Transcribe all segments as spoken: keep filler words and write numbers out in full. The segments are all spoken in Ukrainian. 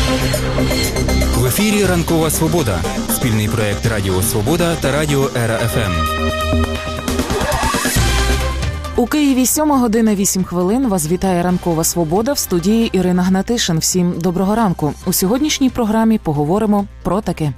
В ефірі «Ранкова Свобода» – спільний проєкт Радіо Свобода та Радіо Ера Еф Ем. У Києві сьома година вісім хвилин. Вас вітає «Ранкова Свобода», в студії Ірина Гнатишин. Всім доброго ранку. У сьогоднішній програмі поговоримо про таке.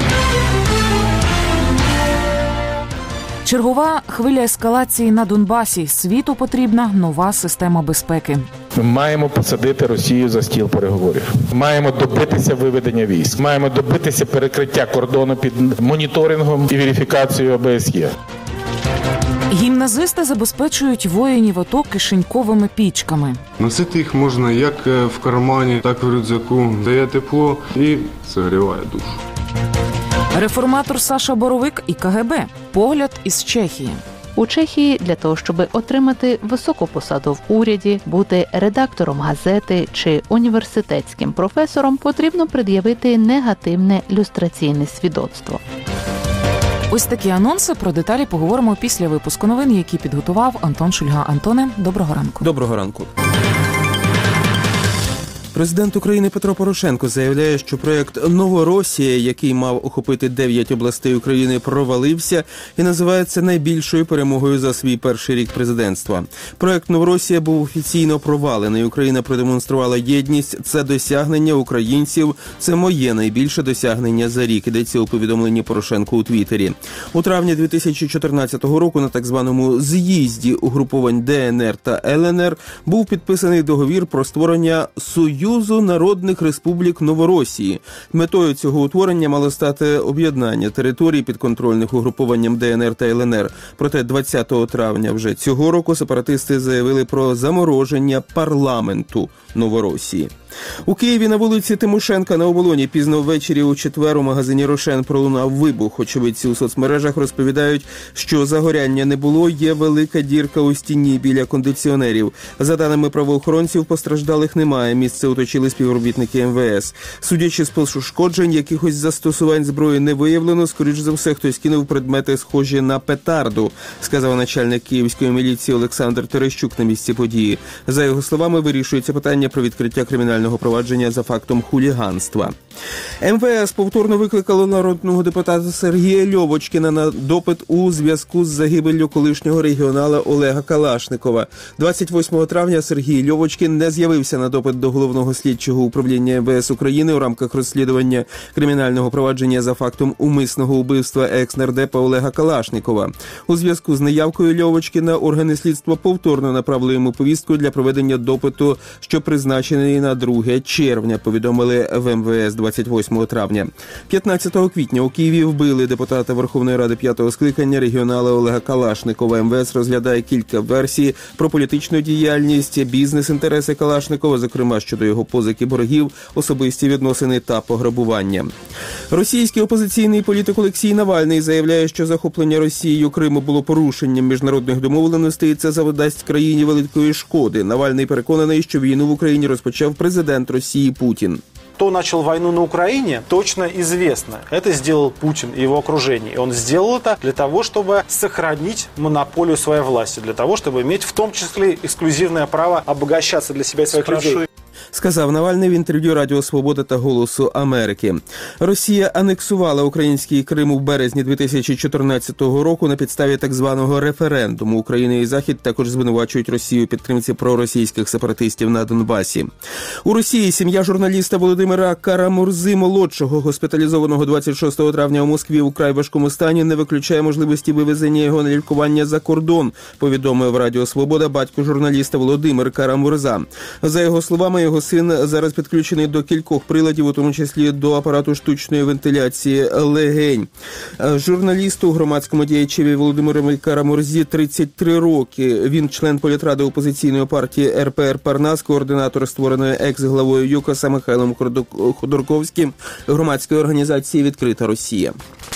Чергова хвиля ескалації на Донбасі. Світу потрібна нова система безпеки. Ми маємо посадити Росію за стіл переговорів. Маємо добитися виведення військ. Маємо добитися перекриття кордону під моніторингом і верифікацією О Б С Є. Гімназисти забезпечують воїнів АТО кишеньковими пічками. Носити їх можна як в кармані, так і в рюкзаку. Дає тепло і зігріває душу. Реформатор Саша Боровик і Ка Ге Бе. Погляд із Чехії. У Чехії для того, щоб отримати високу посаду в уряді, бути редактором газети чи університетським професором, потрібно пред'явити негативне люстраційне свідоцтво. Ось такі анонси. Про деталі поговоримо після випуску новин, які підготував Антон Шульга. Антоне, доброго ранку. Доброго ранку. Президент України Петро Порошенко заявляє, що проєкт «Новоросія», який мав охопити дев'ять областей України, провалився і називає це найбільшою перемогою за свій перший рік президентства. Проєкт «Новоросія» був офіційно провалений. Україна продемонструвала єдність. Це досягнення українців. Це моє найбільше досягнення за рік, йдеться у повідомленні Порошенко у Твіттері. У травні дві тисячі чотирнадцятого року на так званому з'їзді угруповань Де Ен Ер та Ел Ен Ер був підписаний договір про створення Союзу Союзу народних республік Новоросії. Метою цього утворення мало стати об'єднання територій підконтрольних угрупованням Де Ен Ер та Ел Ен Ер. Проте двадцятого травня вже цього року сепаратисти заявили про замороження парламенту Новоросії. У Києві на вулиці Тимошенка на Оболоні пізно ввечері у четвер у магазині «Рошен» пролунав вибух. Очевидці у соцмережах розповідають, що загоряння не було, є велика дірка у стіні біля кондиціонерів. За даними правоохоронців, постраждалих немає. Місце оточили співробітники Ем Ве Ес. Судячи з пошкоджень, якихось застосувань зброї не виявлено, скоріш за все, хтось кинув предмети, схожі на петарду, сказав начальник київської міліції Олександр Терещук на місці події. За його словами, вирішується питання про відкриття кримінального провадження за фактом хуліганства. Ем Ве Ес повторно викликало народного депутата Сергія Льовочкіна на допит у зв'язку з загибеллю колишнього регіонала Олега Калашникова. двадцять восьмого травня Сергій Льовочкін не з'явився на допит до головного слідчого управління Ем Ве Ес України у рамках розслідування кримінального провадження за фактом умисного вбивства екс-нардепа Олега Калашникова. У зв'язку з неявкою Льовочкіна органи слідства повторно направили йому повістку для проведення допиту, що призначений на друге червня, повідомили в Ем Ве Ес двадцять восьмого травня. п'ятнадцятого квітня у Києві вбили депутата Верховної Ради п'ятого скликання регіонала Олега Калашникова. Ем Ве Ес розглядає кілька версій про політичну діяльність, бізнес-інтереси Калашникова, зокрема щодо його позики боргів, особисті відносини та пограбування. Російський опозиційний політик Олексій Навальний заявляє, що захоплення Росією Криму було порушенням міжнародних домовленостей і це завдасть країні великої шкоди. Навальний переконаний, що війну в Україні розпочав президент Росії Путін. Кто начал войну на Украине, точно известно. Это сделал Путин и его окружение. И он сделал это для того, чтобы сохранить монополию своей власти, для того, чтобы иметь в том числе эксклюзивное право обогащаться для себя и своих людей. Сказав Навальний в інтерв'ю Радіо Свобода та Голосу Америки. Росія анексувала український Крим у березні дві тисячі чотирнадцятого року на підставі так званого референдуму. Україна і Захід також звинувачують Росію у підтримці проросійських сепаратистів на Донбасі. У Росії сім'я журналіста Володимира Карамурзи-молодшого, госпіталізованого двадцять шостого травня у Москві у вкрай важкому стані, не виключає можливості вивезення його на лікування за кордон, повідомив Радіо Свобода батько журналіста Володимир Карамурза. За його словами, його син зараз підключений до кількох приладів, у тому числі до апарату штучної вентиляції легень. Журналісту, громадському діячеві Володимиру Карамурзі тридцять три роки. Він член політради опозиційної партії Ер Пе Ер Парнас, координатор створеної екс-главою ЮКОСа Михайлом Ходорковським громадської організації «Відкрита Росія».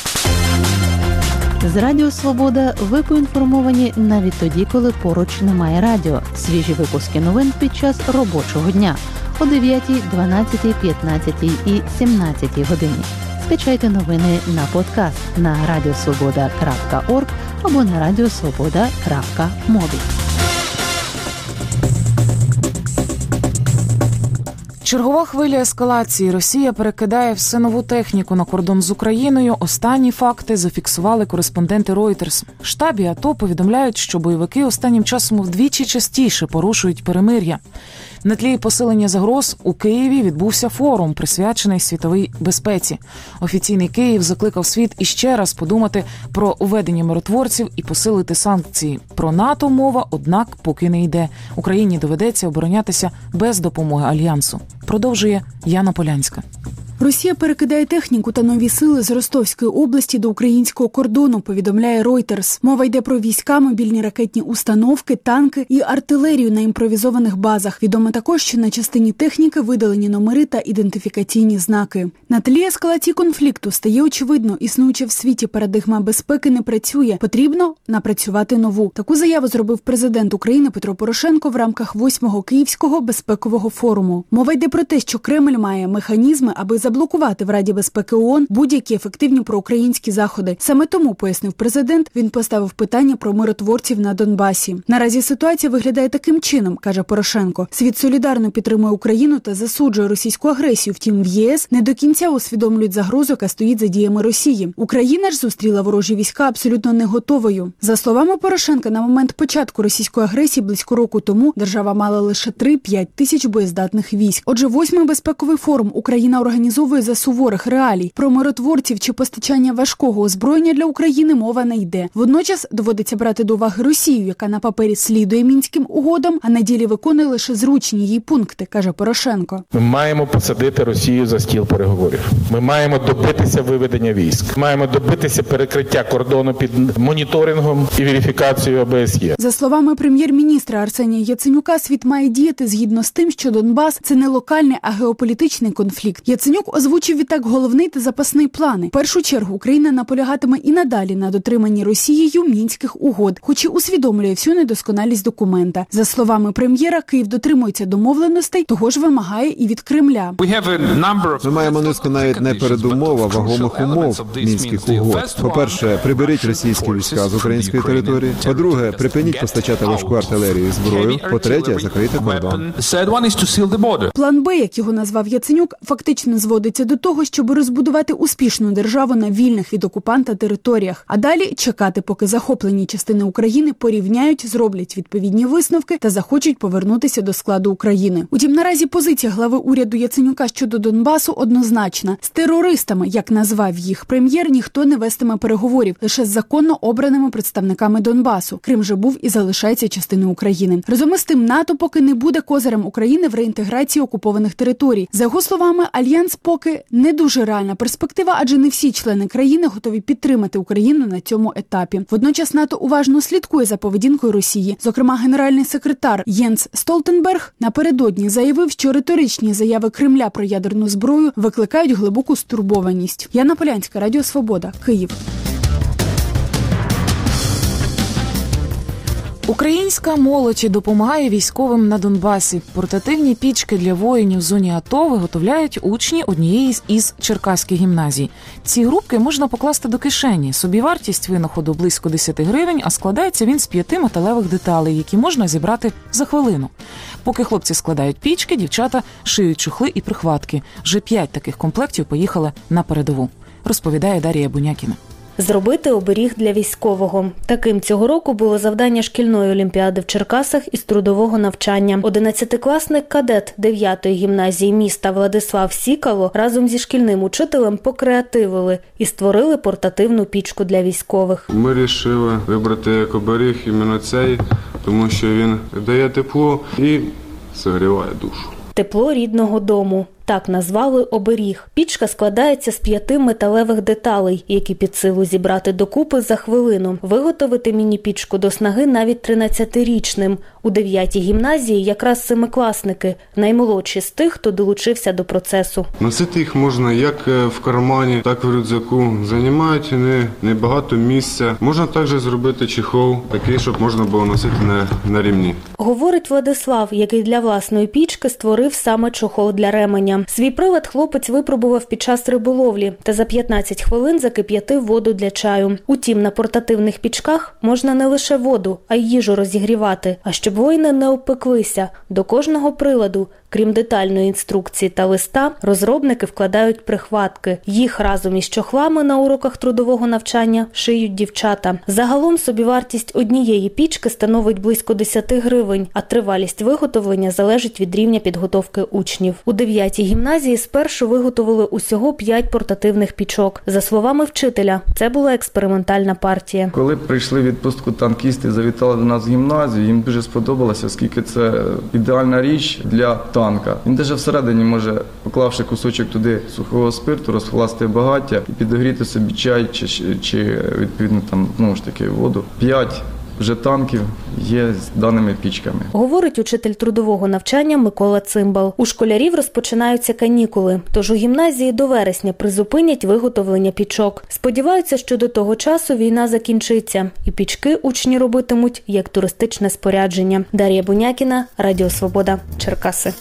З Радіо Свобода ви поінформовані навіть тоді, коли поруч немає радіо. Свіжі випуски новин під час робочого дня о дев'ятій, дванадцятій, п'ятнадцятій і сімнадцятій годині. Скачайте новини на подкаст на радіосвобода крапка орг або на радіосвобода крапка мобі. Чергова хвиля ескалації. Росія перекидає все нову техніку на кордон з Україною. Останні факти зафіксували кореспонденти Reuters. В штабі АТО повідомляють, що бойовики останнім часом вдвічі частіше порушують перемир'я. На тлі посилення загроз у Києві відбувся форум, присвячений світовій безпеці. Офіційний Київ закликав світ іще раз подумати про введення миротворців і посилити санкції. Про НАТО мова, однак, поки не йде. Україні доведеться оборонятися без допомоги Альянсу. Продовжує Яна Полянська. Росія перекидає техніку та нові сили з Ростовської області до українського кордону, повідомляє Reuters. Мова йде про війська, мобільні ракетні установки, танки і артилерію на імпровізованих базах. Відомо також, що на частині техніки видалені номери та ідентифікаційні знаки. На тлі ескалації конфлікту стає очевидно, існуюча в світі парадигма безпеки не працює. Потрібно напрацювати нову. Таку заяву зробив президент України Петро Порошенко в рамках восьмого Київського безпекового форуму. Мова йде про те, що Кремль має механізми, аби заблокувати в Раді безпеки ООН будь-які ефективні проукраїнські заходи. Саме тому, пояснив президент, він поставив питання про миротворців на Донбасі. Наразі ситуація виглядає таким чином, каже Порошенко. Світ солідарно підтримує Україну та засуджує російську агресію. Втім, в ЄС не до кінця усвідомлюють загрозу, яка стоїть за діями Росії. Україна ж зустріла ворожі війська абсолютно не готовою. За словами Порошенка, на момент початку російської агресії близько року тому держава мала лише три-п'ять тисяч боєздатних військ. Отже, восьмий безпековий форум Україна організовує за суворих реалій. Про миротворців чи постачання важкого озброєння для України мова не йде. Водночас доводиться брати до уваги Росію, яка на папері слідує мінським угодам, а на ділі виконує лише зручні її пункти, каже Порошенко. Ми маємо посадити Росію за стіл переговорів. Ми маємо добитися виведення військ. Маємо добитися перекриття кордону під моніторингом і верифікацією ОБСЄ. За словами прем'єр-міністра Арсенія Яценюка, світ має діяти згідно з тим, що Донбас – це не локальний, а геополітичний конфлікт. Яценюк озвучив відтак головний та запасний плани. В першу чергу Україна наполягатиме і надалі на дотриманні Росією мінських угод, хоч і усвідомлює всю недосконалість документа. За словами прем'єра, Київ дотримується домовленостей, того ж вимагає і від Кремля. Ми маємо низку навіть не передумов, а вагомих умов мінських угод. По-перше, приберіть російські війська з української території. По-друге, припиніть постачати важку артилерію і зброю. По-третє, закрийте кордон. План Б, як його назвав Яценюк, фактично зводиться до того, щоб розбудувати успішну державу на вільних від окупанта територіях, а далі чекати, поки захоплені частини України порівняють, зроблять відповідні висновки та захочуть повернутися до складу України. Утім, наразі позиція глави уряду Яценюка щодо Донбасу однозначна. З терористами, як назвав їх прем'єр, ніхто не вестиме переговорів, лише з законно обраними представниками Донбасу. Крим же був і залишається частиною України. Разом із тим, НАТО поки не буде козирем України в реінтеграції окупованих територій. За його словами, Альянс поки не дуже реальна перспектива, адже не всі члени країни готові підтримати Україну на цьому етапі. Водночас НАТО уважно слідкує за поведінкою Росії. Зокрема, генеральний секретар Єнс Столтенберг напередодні заявив, що риторичні заяви Кремля про ядерну зброю викликають глибоку стурбованість. Яна Полянська, Радіо Свобода, Київ. Українська молодь допомагає військовим на Донбасі. Портативні пічки для воїнів в зоні АТО виготовляють учні однієї із черкаських гімназій. Ці грубки можна покласти до кишені. Собівартість винаходу близько десять гривень, а складається він з п'яти металевих деталей, які можна зібрати за хвилину. Поки хлопці складають пічки, дівчата шиють чохли і прихватки. Вже п'ять таких комплектів поїхали на передову, розповідає Дар'я Бунякіна. Зробити оберіг для військового. Таким цього року було завдання шкільної олімпіади в Черкасах із трудового навчання. Одинадцятикласник кадет дев'ятої гімназії міста Владислав Сікало разом зі шкільним учителем покреативили і створили портативну пічку для військових. Ми вирішили вибрати як оберіг іменно цей, тому що він дає тепло і согріває душу. Тепло рідного дому. Так назвали оберіг. Пічка складається з п'яти металевих деталей, які під силу зібрати докупи за хвилину. Виготовити міні-пічку до снаги навіть тринадцятирічним. У дев'ятій гімназії якраз семикласники, наймолодші з тих, хто долучився до процесу. Носити їх можна як в кармані, так і в рюкзаку. Займають не, не багато місця. Можна також зробити чехол, такий, щоб можна було носити на, на рівні. Говорить Владислав, який для власної пічки створив саме чохол для ременя. Свій прилад хлопець випробував під час риболовлі та за п'ятнадцять хвилин закип'ятив воду для чаю. Утім, на портативних пічках можна не лише воду, а й їжу розігрівати. А щоб воїни не обпеклися, до кожного приладу Крім детальної інструкції та листа, розробники вкладають прихватки. Їх разом із чохлами на уроках трудового навчання шиють дівчата. Загалом собівартість однієї пічки становить близько десять гривень, а тривалість виготовлення залежить від рівня підготовки учнів. У дев'ятій гімназії спершу виготовили усього п'ять портативних пічок. За словами вчителя, це була експериментальна партія. Коли прийшли в відпустку танкісти, завітали до нас в гімназію, їм дуже сподобалося, оскільки це ідеальна річ для танка. Він навіть всередині може, поклавши кусочок туди сухого спирту, розкласти багаття і підогріти собі чай чи, чи відповідно там, знову ж таки, воду. П'ять вже танків є з даними пічками. Говорить учитель трудового навчання Микола Цимбал. У школярів розпочинаються канікули, тож у гімназії до вересня призупинять виготовлення пічок. Сподіваються, що до того часу війна закінчиться, і пічки учні робитимуть як туристичне спорядження. Дар'я Бунякіна, Радіо Свобода, Черкаси.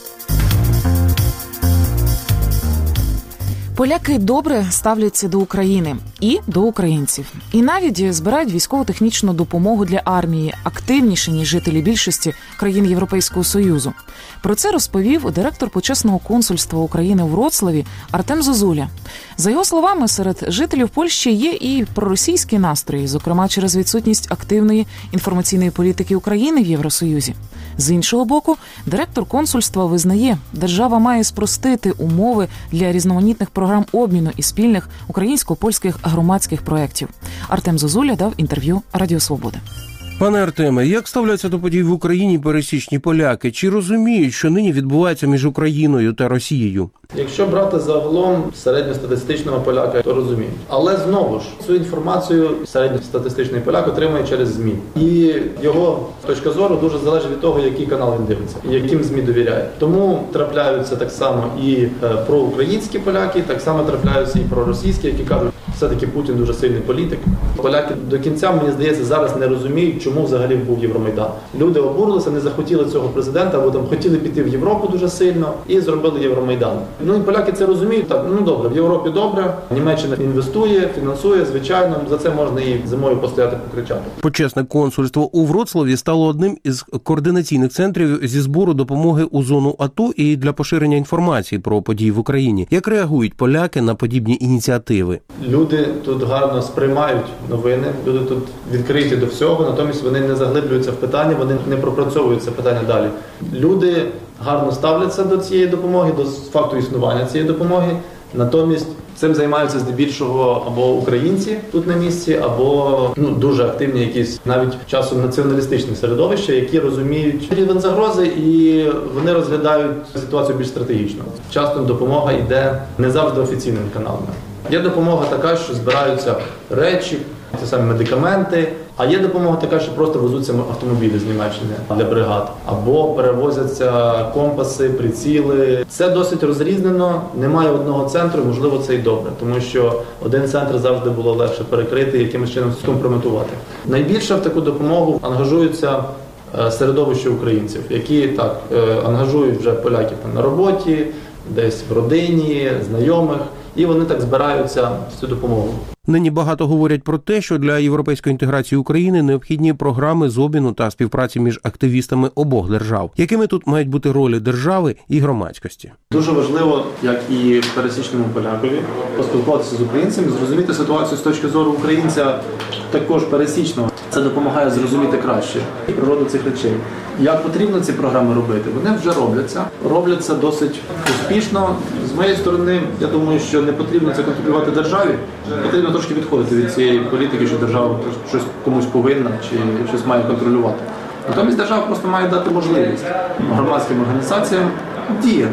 Поляки добре ставляться до України і до українців. І навіть збирають військово-технічну допомогу для армії, активніше, ніж жителі більшості країн Європейського Союзу. Про це розповів директор почесного консульства України у Вроцлаві Артем Зозуля. За його словами, серед жителів Польщі є і проросійські настрої, зокрема через відсутність активної інформаційної політики України в Євросоюзі. З іншого боку, директор консульства визнає, держава має спростити умови для різноманітних програм обміну і спільних українсько-польських громадських проєктів. Артем Зозуля дав інтерв'ю Радіо Свобода. Пане Артеме, як ставляться до подій в Україні пересічні поляки? Чи розуміють, що нині відбувається між Україною та Росією? Якщо брати загалом середньостатистичного поляка, то розуміють. Але знову ж, цю інформацію середньостатистичний поляк отримує через ЗМІ. І його точка зору дуже залежить від того, який канал він дивиться, і яким ЗМІ довіряє. Тому трапляються так само і проукраїнські поляки, так само трапляються і проросійські, які кажуть, все-таки Путін дуже сильний політик. Поляки до кінця, мені здається, зараз не розуміють, чому взагалі був Євромайдан. Люди обурилися, не захотіли цього президента, або там хотіли піти в Європу дуже сильно і зробили Євромайдан. Ну і поляки це розуміють, так, ну добре, в Європі добре, Німеччина інвестує, фінансує, звичайно, за це можна і зимою постояти, покричати. Почесне консульство у Вроцлаві стало одним із координаційних центрів зі збору допомоги у зону АТО і для поширення інформації про події в Україні. Як реагують поляки на подібні ініціативи? Люди тут гарно сприймають новини, люди тут відкриті до всього, натомість вони не заглиблюються в питання, вони не пропрацьовують це питання далі. Люди гарно ставляться до цієї допомоги, до факту існування цієї допомоги, натомість цим займаються здебільшого або українці тут на місці, або ну, дуже активні якісь навіть часом націоналістичні середовища, які розуміють рівень загрози і вони розглядають ситуацію більш стратегічно. Часто допомога йде не завжди офіційними каналами. Є допомога така, що збираються речі, ті самі медикаменти, а є допомога така, що просто везуться автомобілі з Німеччини для бригад, або перевозяться компаси, приціли. Це досить розрізнено, немає одного центру, можливо, це і добре, тому що один центр завжди було легше перекрити і якимось чином скомпрометувати. Найбільше в таку допомогу ангажуються середовище українців, які так ангажують вже поляків там на роботі, десь в родині, знайомих, і вони так збираються в цю допомогу. Нині багато говорять про те, що для європейської інтеграції України необхідні програми з обміну та співпраці між активістами обох держав. Якими тут мають бути ролі держави і громадськості? Дуже важливо, як і пересічному полякові, поспілкуватися з українцями, зрозуміти ситуацію з точки зору українця також пересічного. Це допомагає зрозуміти краще природу цих речей. Як потрібно ці програми робити? Вони вже робляться. Робляться досить успішно. З моєї сторони, я думаю, що не потрібно це контролювати державі. Потрібно трошки відходити від цієї політики, що держава щось комусь повинна чи щось має контролювати. Натомість держава просто має дати можливість громадським організаціям діяти.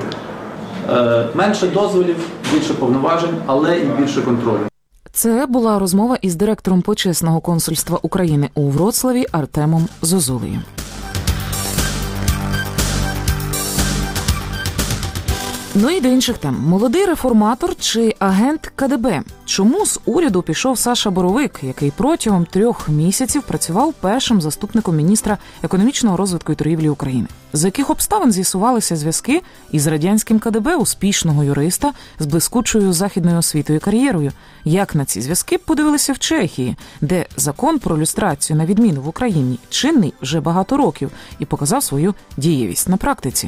Менше дозволів, більше повноважень, але і більше контролю. Це була розмова із директором почесного консульства України у Вроцлаві Артемом Зозулею. Ну і до інших тем. Молодий реформатор чи агент КДБ? Чому з уряду пішов Саша Боровик, який протягом трьох місяців працював першим заступником міністра економічного розвитку і торгівлі України? З яких обставин з'ясувалися зв'язки із радянським КДБ успішного юриста з блискучою західною освітою і кар'єрою? Як на ці зв'язки подивилися в Чехії, де закон про люстрацію, на відміну в Україні, чинний вже багато років і показав свою дієвість на практиці?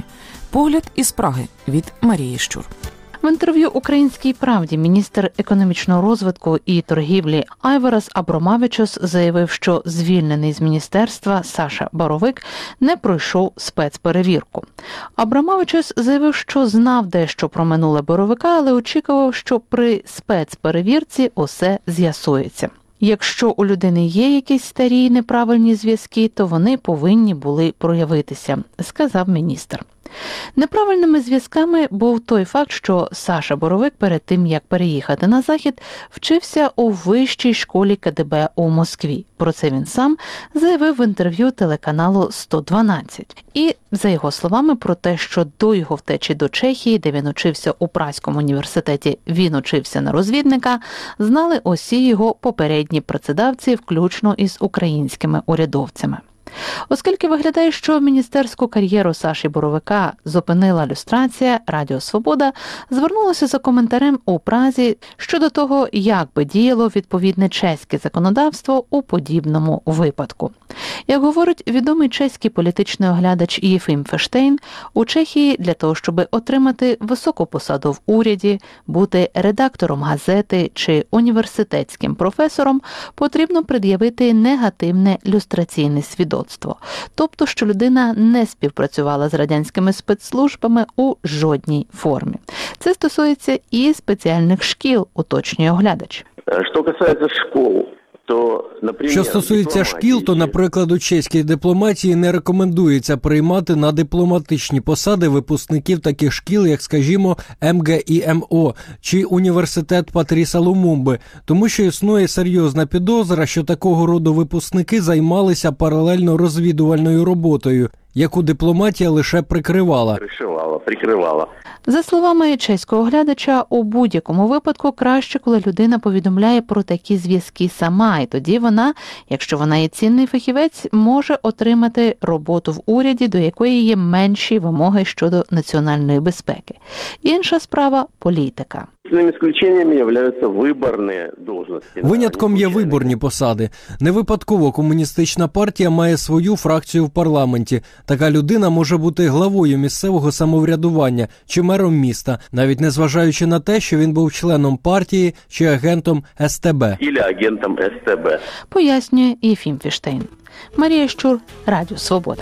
Погляд із Праги від Марії Щур. В інтерв'ю «Українській правді» міністр економічного розвитку і торгівлі Айварас Абромавичус заявив, що звільнений з міністерства Саша Боровик не пройшов спецперевірку. Абромавичус заявив, що знав дещо про минуле Боровика, але очікував, що при спецперевірці усе з'ясується. Якщо у людини є якісь старі неправильні зв'язки, то вони повинні були проявитися, сказав міністр. Неправильними зв'язками був той факт, що Саша Боровик перед тим, як переїхати на Захід, вчився у вищій школі ка де бе у Москві. Про це він сам заявив в інтерв'ю телеканалу сто дванадцять. І, за його словами, про те, що до його втечі до Чехії, де він учився у Празькому університеті, він учився на розвідника, знали усі його попередні працедавці, включно із українськими урядовцями. Оскільки виглядає, що міністерську кар'єру Саші Боровика зупинила люстрація, Радіо Свобода звернулося за коментарем у Празі щодо того, як би діяло відповідне чеське законодавство у подібному випадку. Як говорить відомий чеський політичний оглядач Єфим Фештейн, у Чехії для того, щоб отримати високу посаду в уряді, бути редактором газети чи університетським професором, потрібно пред'явити негативне люстраційне свідоцтво. Тобто, що людина не співпрацювала з радянськими спецслужбами у жодній формі. Це стосується і спеціальних шкіл, уточнює оглядач. Що касається школ, то, наприклад, що стосується шкіл, то, наприклад, у чеській дипломатії не рекомендується приймати на дипломатичні посади випускників таких шкіл, як, скажімо, ем ге і ем о чи університет Патріса Лумумби, тому що існує серйозна підозра, що такого роду випускники займалися паралельно розвідувальною роботою, яку дипломатія лише прикривала. Прикривала, прикривала. За словами чеського оглядача, у будь-якому випадку краще, коли людина повідомляє про такі зв'язки сама, і тоді вона, якщо вона є цінний фахівець, може отримати роботу в уряді, до якої є менші вимоги щодо національної безпеки. Інша справа – політика. Исключениями являются виборні должності. Винятком є виборні посади. Не випадково комуністична партія має свою фракцію в парламенті. Така людина може бути главою місцевого самоврядування чи мером міста, навіть не зважаючи на те, що він був членом партії чи агентом ес те бе. Или агентом ес те бе. Пояснює Єфим Фештейн. Марія Щур, Радіо Свобода.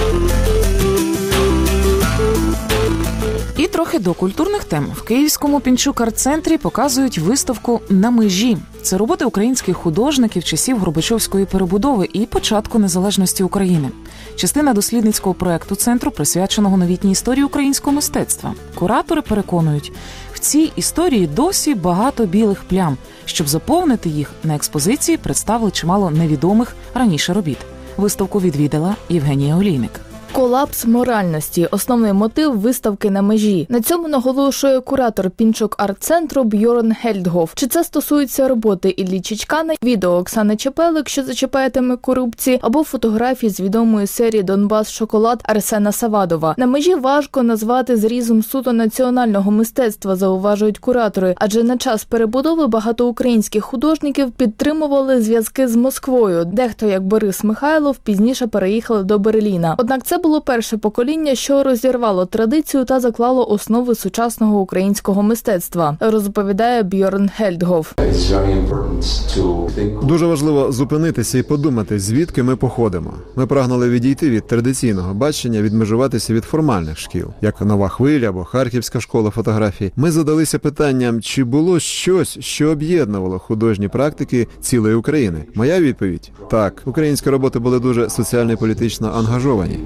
І трохи до культурних тем. В Київському Пінчук арт-центрі показують виставку «На межі». Це роботи українських художників часів Горбачовської перебудови і початку незалежності України. Частина дослідницького проекту центру, присвяченого новітній історії українського мистецтва. Куратори переконують, в цій історії досі багато білих плям. Щоб заповнити їх, на експозиції представили чимало невідомих раніше робіт. Виставку відвідала Євгенія Олійник. Колапс моральності – основний мотив виставки «На межі». На цьому наголошує куратор Пінчук арт-центру Бьорн Хельдгоф. Чи це стосується роботи Іллі Чичкана, відео Оксани Чепелик, що зачіпає теми корупції, або фотографій з відомої серії «Донбас Шоколад» Арсена Савадова. «На межі» важко назвати зрізом суто національного мистецтва, зауважують куратори, адже на час перебудови багато українських художників підтримували зв'язки з Москвою. Дехто, як Борис Михайлов, пізніше переїхали до Берліна. Однак це було перше покоління, що розірвало традицію та заклало основи сучасного українського мистецтва, розповідає Бьорн Хельдгоф. Дуже важливо зупинитися і подумати, звідки ми походимо. Ми прагнули відійти від традиційного бачення, відмежуватися від формальних шкіл, як Нова хвиля або Харківська школа фотографії. Ми задалися питанням, чи було щось, що об'єднувало художні практики цілої України. Моя відповідь – так. Українські роботи були дуже соціально і політично ангажовані.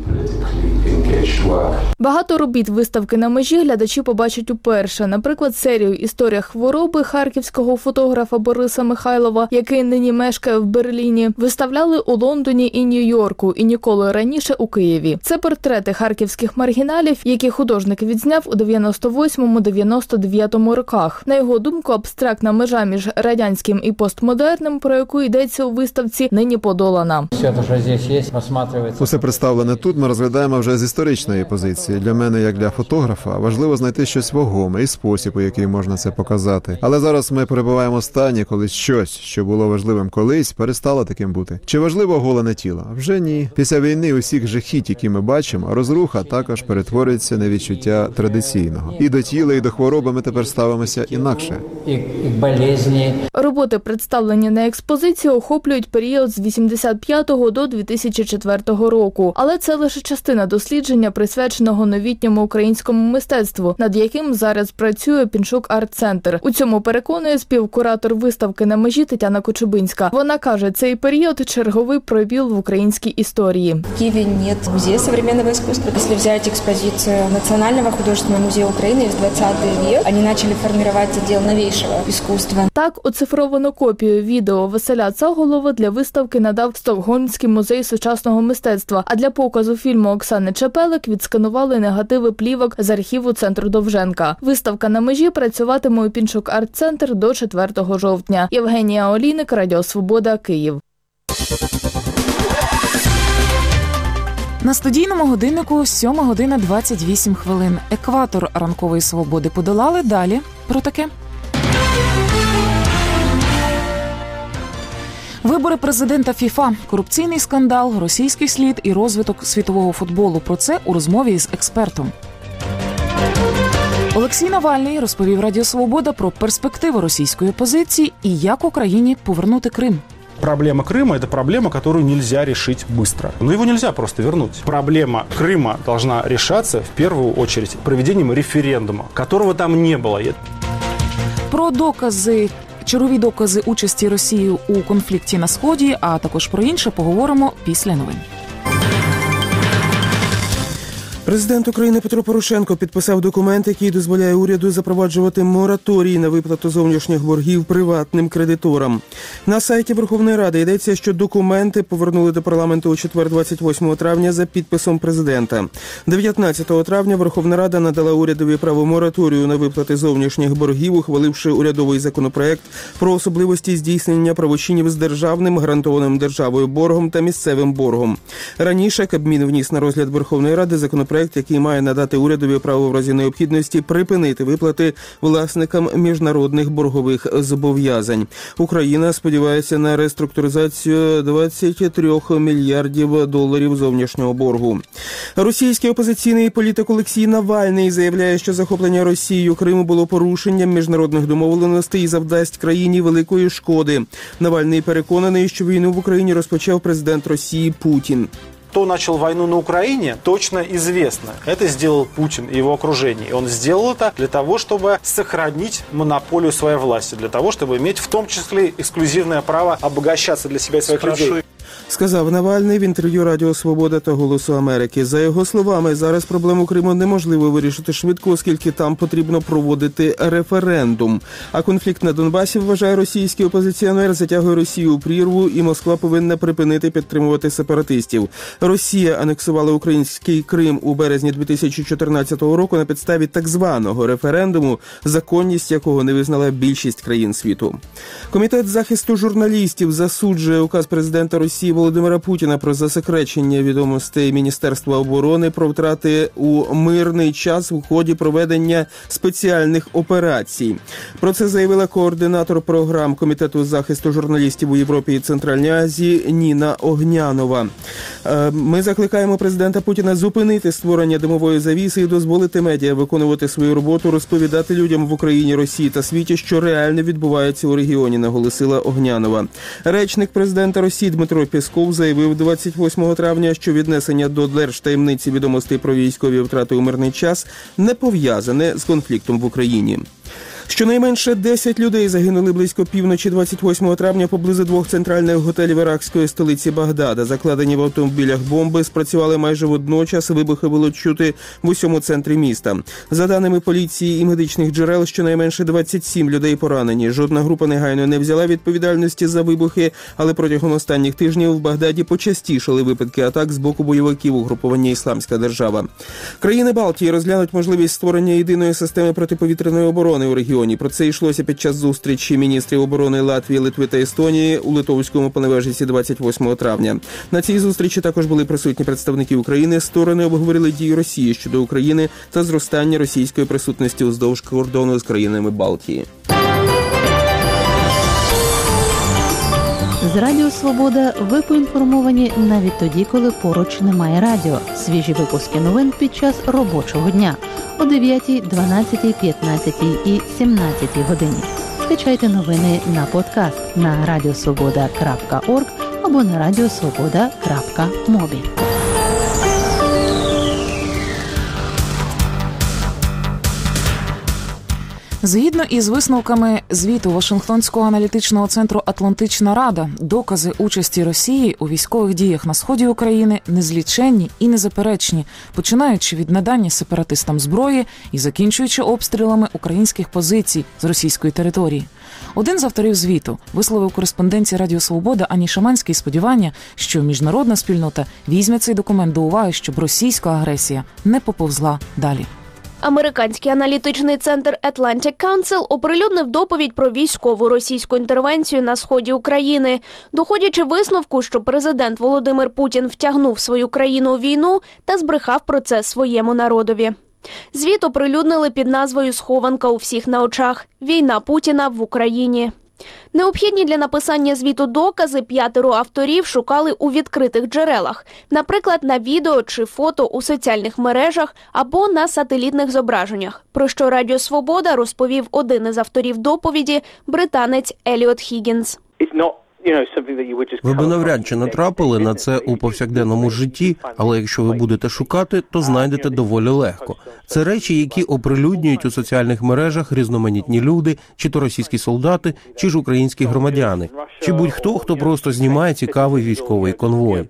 Багато робіт виставки «На межі» глядачі побачать уперше. Наприклад, серію «Історія хвороби» харківського фотографа Бориса Михайлова, який нині мешкає в Берліні, виставляли у Лондоні і Нью-Йорку, і ніколи раніше у Києві. Це портрети харківських маргіналів, які художник відзняв у дев'яносто восьмому - дев'яносто дев'ятому роках. На його думку, абстрактна межа між радянським і постмодерним, про яку йдеться у виставці, нині подолана. Усе представлене тут ми розглядаємо вже з історичної політичної позиції. Для мене, як для фотографа, важливо знайти щось вагоме і спосіб, у який можна це показати. Але зараз ми перебуваємо в стані, коли щось, що було важливим колись, перестало таким бути. Чи важливо голене тіло? Вже ні. Після війни усіх жахіть, які ми бачимо, розруха також перетворюється на відчуття традиційного. І до тіла, і до хвороби ми тепер ставимося інакше. Роботи, представлені на експозиції, охоплюють період з вісімдесят п'ятого до дві тисячі четвертого року. Але це лише частина дослідження, присвяченого новітньому українському мистецтву, над яким зараз працює Пінчук Арт-центр. У цьому переконує співкуратор виставки «На межі» Тетяна Кочубинська. Вона каже, цей період – черговий пробіл в українській історії. В Києві немає музею сучасного мистецтва. Якщо взяти експозицію Національного художественного музею України з двадцятого века, вони почали формувати відділ новішого мистецтва. Так, оцифровану копію відео Василя Цаголова для виставки надав Стокгольмський музей сучасного мистецтва, а для показу фільму Оксани Чепелик відсканували негативи плівок з архіву Центру Довженка. Виставка «На межі» працюватиме у Пінчук Арт-центр до четвертого жовтня. Євгенія Олійник, Радіо Свобода, Київ. На студійному годиннику сьома година двадцять вісім хвилин. Екватор ранкової свободи подолали. Далі про таке. Вибори президента ФІФА, корупційний скандал, російський слід і розвиток світового футболу. Про це у розмові з експертом. Олексій Навальний розповів Радіо Свобода про перспективи російської опозиції і як Україні повернути Крим. Проблема Крыма – это проблема, которую нельзя решить быстро. Но его нельзя просто вернуть. Проблема Крыма должна решаться в первую очередь проведением референдума, которого там не было. Про докази, чергові докази участі Росії у конфлікті на Сході, а також про інше поговоримо після новин. Президент України Петро Порошенко підписав документ, який дозволяє уряду запроваджувати мораторій на виплату зовнішніх боргів приватним кредиторам. На сайті Верховної Ради йдеться, що документи повернули до парламенту у четвер, двадцять восьмого травня, за підписом президента. дев'ятнадцятого травня Верховна Рада надала урядові право мораторію на виплати зовнішніх боргів, ухваливши урядовий законопроект про особливості здійснення правочинів з державним, гарантованим державою боргом та місцевим боргом. Раніше Кабмін вніс на розгляд Верховної Ради законопроект, який має надати урядові право в разі необхідності припинити виплати власникам міжнародних боргових зобов'язань. Україна сподівається на реструктуризацію двадцять три мільярдів доларів зовнішнього боргу. Російський опозиційний політик Олексій Навальний заявляє, що захоплення Росією Криму було порушенням міжнародних домовленостей і завдасть країні великої шкоди. Навальний переконаний, що війну в Україні розпочав президент Росії Путін. Кто начал войну на Украине, точно известно. Это сделал Путин и его окружение. И он сделал это для того, чтобы сохранить монополию своей власти, для того, чтобы иметь в том числе эксклюзивное право обогащаться для себя и своих людей. Сказав Навальний в інтерв'ю Радіо Свобода та Голосу Америки. За його словами, зараз проблему Криму неможливо вирішити швидко, оскільки там потрібно проводити референдум. А конфлікт на Донбасі, вважає російський опозиціонер, затягує Росію у прірву, і Москва повинна припинити підтримувати сепаратистів. Росія анексувала український Крим у березні дві тисячі чотирнадцятого року на підставі так званого референдуму, законність якого не визнала більшість країн світу. Комітет захисту журналістів засуджує указ президента Росії Володимира Путіна про засекречення відомостей Міністерства оборони про втрати у мирний час у ході проведення спеціальних операцій. Про це заявила координатор програм Комітету захисту журналістів у Європі і Центральній Азії Ніна Огнянова. Ми закликаємо президента Путіна зупинити створення димової завіси і дозволити медіа виконувати свою роботу, розповідати людям в Україні, Росії та світі, що реально відбувається у регіоні, наголосила Огнянова. Речник президента Росії Дмитро Пєсков заявив двадцять восьмого травня, що віднесення до держтаємниці відомостей про військові втрати у мирний час не пов'язане з конфліктом в Україні. Щонайменше десять людей загинули близько півночі двадцять восьмого травня поблизу двох центральних готелів іракської столиці Багдада. Закладені в автомобілях бомби спрацювали майже водночас, вибухи було чути в усьому центрі міста. За даними поліції і медичних джерел, щонайменше двадцять сім людей поранені. Жодна група негайно не взяла відповідальності за вибухи, але протягом останніх тижнів в Багдаді почастішали випадки атак з боку бойовиків угрупування «Ісламська держава». Країни Балтії розглянуть можливість створення єдиної системи протиповітряної оборони у регіоні. кордоні. Про це йшлося під час зустрічі міністрів оборони Латвії, Литви та Естонії у Литовському Поневежісі двадцять восьмого травня. На цій зустрічі також були присутні представники України. Сторони обговорили дії Росії щодо України та зростання російської присутності уздовж кордону з країнами Балтії. З Радіо Свобода ви поінформовані навіть тоді, коли поруч немає радіо. Свіжі випуски новин під час робочого дня о дев'ятій, дванадцятій, п'ятнадцятій і сімнадцятій годині. Скачайте новини на подкаст на радіосвобода крапка орг або на радіосвобода крапка мобі. Згідно із висновками звіту Вашингтонського аналітичного центру «Атлантична Рада», докази участі Росії у військових діях на сході України незліченні і незаперечні, починаючи від надання сепаратистам зброї і закінчуючи обстрілами українських позицій з російської території. Один з авторів звіту висловив кореспонденції Радіо Свобода Ані Шаманській сподівання, що міжнародна спільнота візьме цей документ до уваги, щоб російська агресія не поповзла далі. Американський аналітичний центр Atlantic Council оприлюднив доповідь про військову російську інтервенцію на сході України, доходячи висновку, що президент Володимир Путін втягнув свою країну у війну та збрехав про це своєму народові. Звіт оприлюднили під назвою «Схованка у всіх на очах. Війна Путіна в Україні». Необхідні для написання звіту докази п'ятеро авторів шукали у відкритих джерелах, наприклад, на відео чи фото у соціальних мережах або на сателітних зображеннях, про що Радіо Свобода розповів один із авторів доповіді – британець Еліот Хіггінс. Ви б навряд чи натрапили на це у повсякденному житті, але якщо ви будете шукати, то знайдете доволі легко. Це речі, які оприлюднюють у соціальних мережах різноманітні люди, чи то російські солдати, чи ж українські громадяни, чи будь-хто, хто просто знімає цікавий військовий конвой.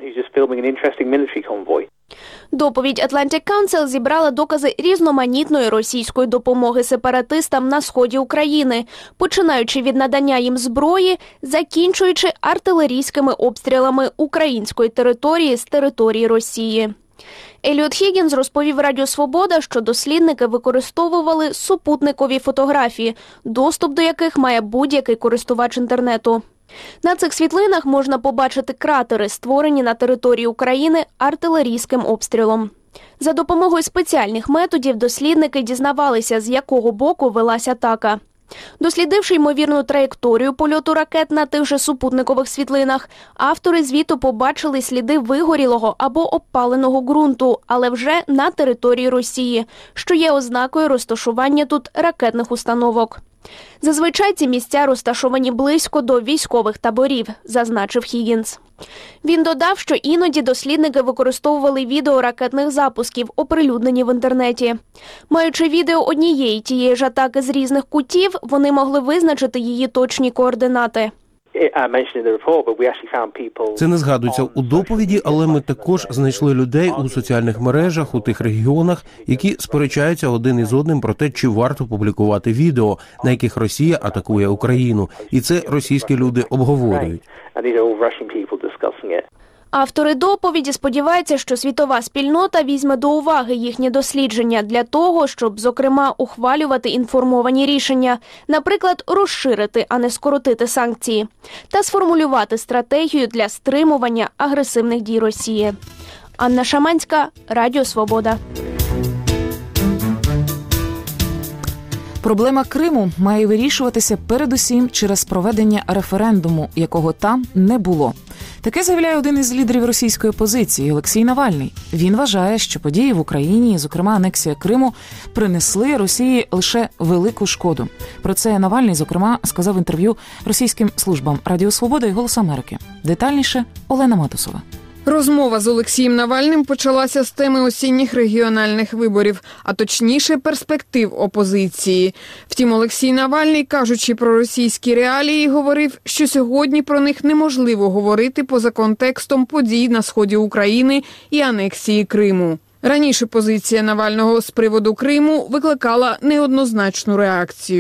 Доповідь Atlantic Council зібрала докази різноманітної російської допомоги сепаратистам на сході України, починаючи від надання їм зброї, закінчуючи артилерійськими обстрілами української території з території Росії. Еліот Хіггінс розповів Радіо Свобода, що дослідники використовували супутникові фотографії, доступ до яких має будь-який користувач інтернету. На цих світлинах можна побачити кратери, створені на території України артилерійським обстрілом. За допомогою спеціальних методів дослідники дізнавалися, з якого боку велась атака. Дослідивши ймовірну траєкторію польоту ракет на тих же супутникових світлинах, автори звіту побачили сліди вигорілого або обпаленого ґрунту, але вже на території Росії, що є ознакою розташування тут ракетних установок. Зазвичай ці місця розташовані близько до військових таборів, зазначив Хіггінс. Він додав, що іноді дослідники використовували відео ракетних запусків, оприлюднені в інтернеті. Маючи відео однієї тієї ж атаки з різних кутів, вони могли визначити її точні координати. Це не згадується у доповіді, але ми також знайшли людей у соціальних мережах у тих регіонах, які сперечаються один із одним про те, чи варто публікувати відео, на яких Росія атакує Україну. І це російські люди обговорюють. Автори доповіді сподіваються, що світова спільнота візьме до уваги їхні дослідження для того, щоб, зокрема, ухвалювати інформовані рішення, наприклад, розширити, а не скоротити санкції, та сформулювати стратегію для стримування агресивних дій Росії. Анна Шаманська, Радіо Свобода. Проблема Криму має вирішуватися передусім через проведення референдуму, якого там не було. Таке заявляє один із лідерів російської опозиції Олексій Навальний. Він вважає, що події в Україні, зокрема анексія Криму, принесли Росії лише велику шкоду. Про це Навальний, зокрема, сказав в інтерв'ю російським службам Радіо Свобода і Голос Америки. Детальніше Олена Матусова. Розмова з Олексієм Навальним почалася з теми осінніх регіональних виборів, а точніше перспектив опозиції. Втім, Олексій Навальний, кажучи про російські реалії, говорив, що сьогодні про них неможливо говорити поза контекстом подій на сході України і анексії Криму. Раніше позиція Навального з приводу Криму викликала неоднозначну реакцію.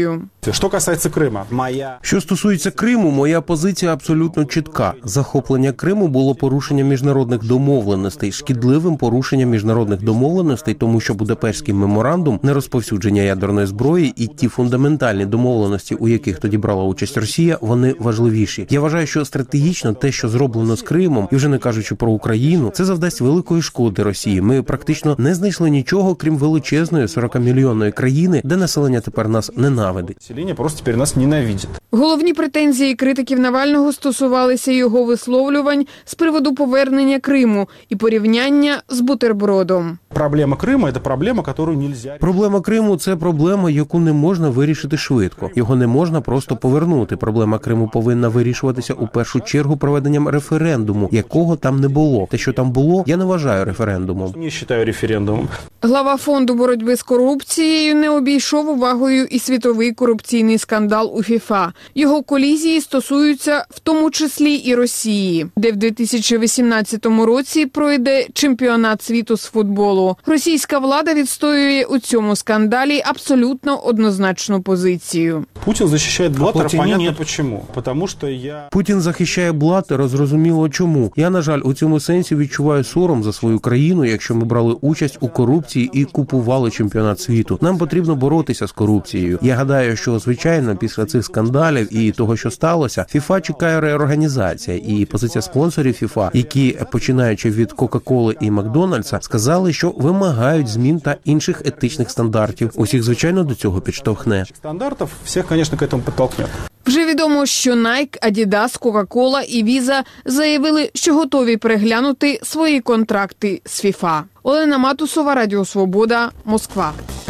Що касається Криму, моя... Що стосується Криму, моя позиція абсолютно чітка. Захоплення Криму було порушенням міжнародних домовленостей, шкідливим порушенням міжнародних домовленостей, тому що Будапештський меморандум, нерозповсюдження ядерної зброї і ті фундаментальні домовленості, у яких тоді брала участь Росія, вони важливіші. Я вважаю, що стратегічно те, що зроблено з Кримом, і вже не кажучи про Україну, це завдасть великої шкоди Росії. Ми практично не знайшли нічого, крім величезної сорокамільйонної країни, де населення тепер нас ненавидить. Населення просто тепер нас ненавидить. Головні претензії критиків Навального стосувалися його висловлювань з приводу повернення Криму і порівняння з бутербродом. Проблема Криму – це проблема, яку нельзя... Проблема Криму – це проблема, яку не можна вирішити швидко. Його не можна просто повернути. Проблема Криму повинна вирішуватися у першу чергу проведенням референдуму, якого там не було. Те, що там було, я не вважаю референдумом. Не вважаю референдумом. Глава фонду боротьби з корупцією не обійшов увагою і світовий корупційний скандал у ФІФА. Його колізії стосуються в тому числі і Росії, де в дві тисячі вісімнадцятому році пройде чемпіонат світу з футболу. Російська влада відстоює у цьому скандалі абсолютно однозначну позицію. Путін захищає Блаттера, понятно чому. Тому що я... Путін захищає Блаттера, зрозуміло чому. Я, на жаль, у цьому сенсі відчуваю сором за свою країну, якщо ми брали участь у корупції і купували чемпіонат світу. Нам потрібно боротися з корупцією. Я гадаю, що, звичайно, після цих скандалів і того, що сталося, ФІФА чекає реорганізація. І позиція спонсорів ФІФА, які, починаючи від Кока-Коли і Макдональдса, сказали, що вимагають змін та інших етичних стандартів. Усіх, звичайно, до цього підштовхне. Стандартів всіх, звісно, к цьому підтолкне. Вже відомо, що Nike, Adidas, Coca-Cola і Visa заявили, що готові переглянути свої контракти з ФІФА. Олена Матусова, Радіо Свобода, Москва.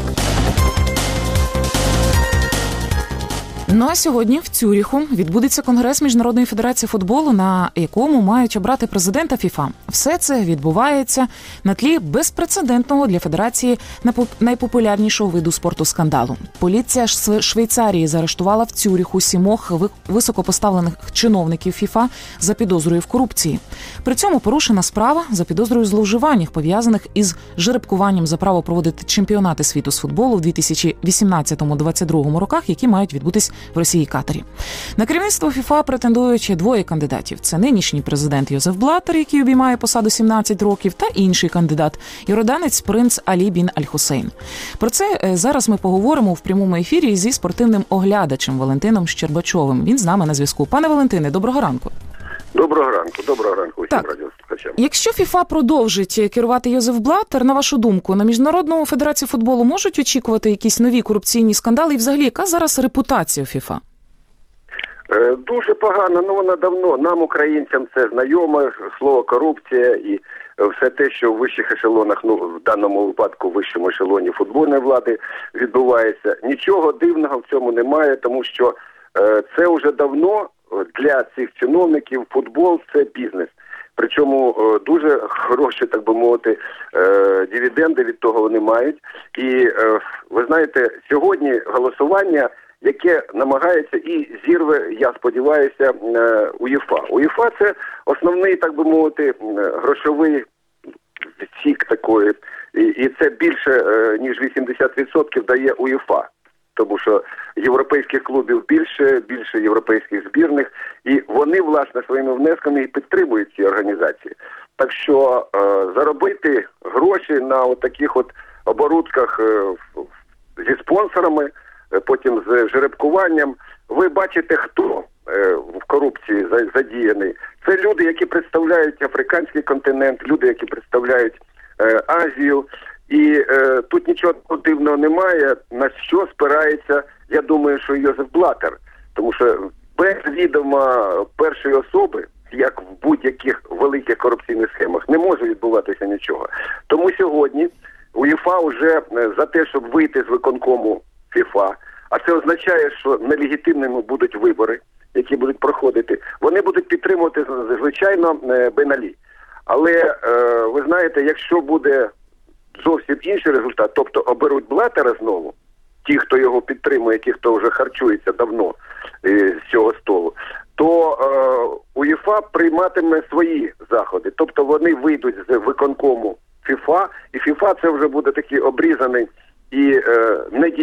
Ну а сьогодні в Цюріху відбудеться Конгрес Міжнародної федерації футболу, на якому мають обрати президента ФІФА. Все це відбувається на тлі безпрецедентного для федерації найпопулярнішого виду спорту скандалу. Поліція Швейцарії заарештувала в Цюріху сімох високопоставлених чиновників ФІФА за підозрою в корупції. При цьому порушена справа за підозрою зловживаннях, пов'язаних із жеребкуванням за право проводити чемпіонати світу з футболу в дві тисячі вісімнадцятому-двадцять другому роках, які мають відбутись в Росії і Катарі. На керівництво ФІФА претендують двоє кандидатів. Це нинішній президент Йозеф Блаттер, який обіймає посаду сімнадцять років, та інший кандидат – йорданець принц Алі бін Аль-Хусейн. Про це зараз ми поговоримо в прямому ефірі зі спортивним оглядачем Валентином Щербачовим. Він з нами на зв'язку. Пане Валентине, доброго ранку. Доброго ранку, доброго ранку усім так. радіослухачам. Якщо ФІФА продовжить керувати Йозеф Блаттер, на вашу думку, на Міжнародну федерацію футболу можуть очікувати якісь нові корупційні скандали? І взагалі, яка зараз репутація ФІФА? Е, дуже погано, ну вона давно, нам, українцям, це знайоме, слово корупція і все те, що в вищих ешелонах, ну в даному випадку в вищому ешелоні футбольної влади відбувається. Нічого дивного в цьому немає, тому що е, це вже давно для цих чиновників футбол – це бізнес. Причому дуже хороші, так би мовити, дивіденди від того вони мають. І ви знаєте, сьогодні голосування, яке намагається і зірве, я сподіваюся, УЄФА. УЄФА – це основний, так би мовити, грошовий відсік такої. І це більше, ніж вісімдесят відсотків дає УЄФА. Тому що європейських клубів більше, більше європейських збірних, і вони, власне, своїми внесками і підтримують ці організації. Так що е, заробити гроші на от таких от оборудках е, зі спонсорами, е, потім з жеребкуванням, ви бачите, хто е, в корупції задіяний. Це люди, які представляють африканський континент, люди, які представляють е, Азію. І е, тут нічого дивного немає, на що спирається, я думаю, що Йозеф Блаттер. Тому що без відома першої особи, як в будь-яких великих корупційних схемах, не може відбуватися нічого. Тому сьогодні УЄФА вже за те, щоб вийти з виконкому ФІФА, а це означає, що нелегітимними будуть вибори, які будуть проходити, вони будуть підтримувати, звичайно, Бен Алі. Але, е, ви знаєте, якщо буде зовсім інший результат, тобто оберуть Блаттера знову, ті, хто його підтримує, ті, хто вже харчується давно е, з цього столу, то е, УЄФА прийматиме свої заходи. Тобто вони вийдуть з виконкому ФІФА, і ФІФА це вже буде такий обрізаний і е, недієс,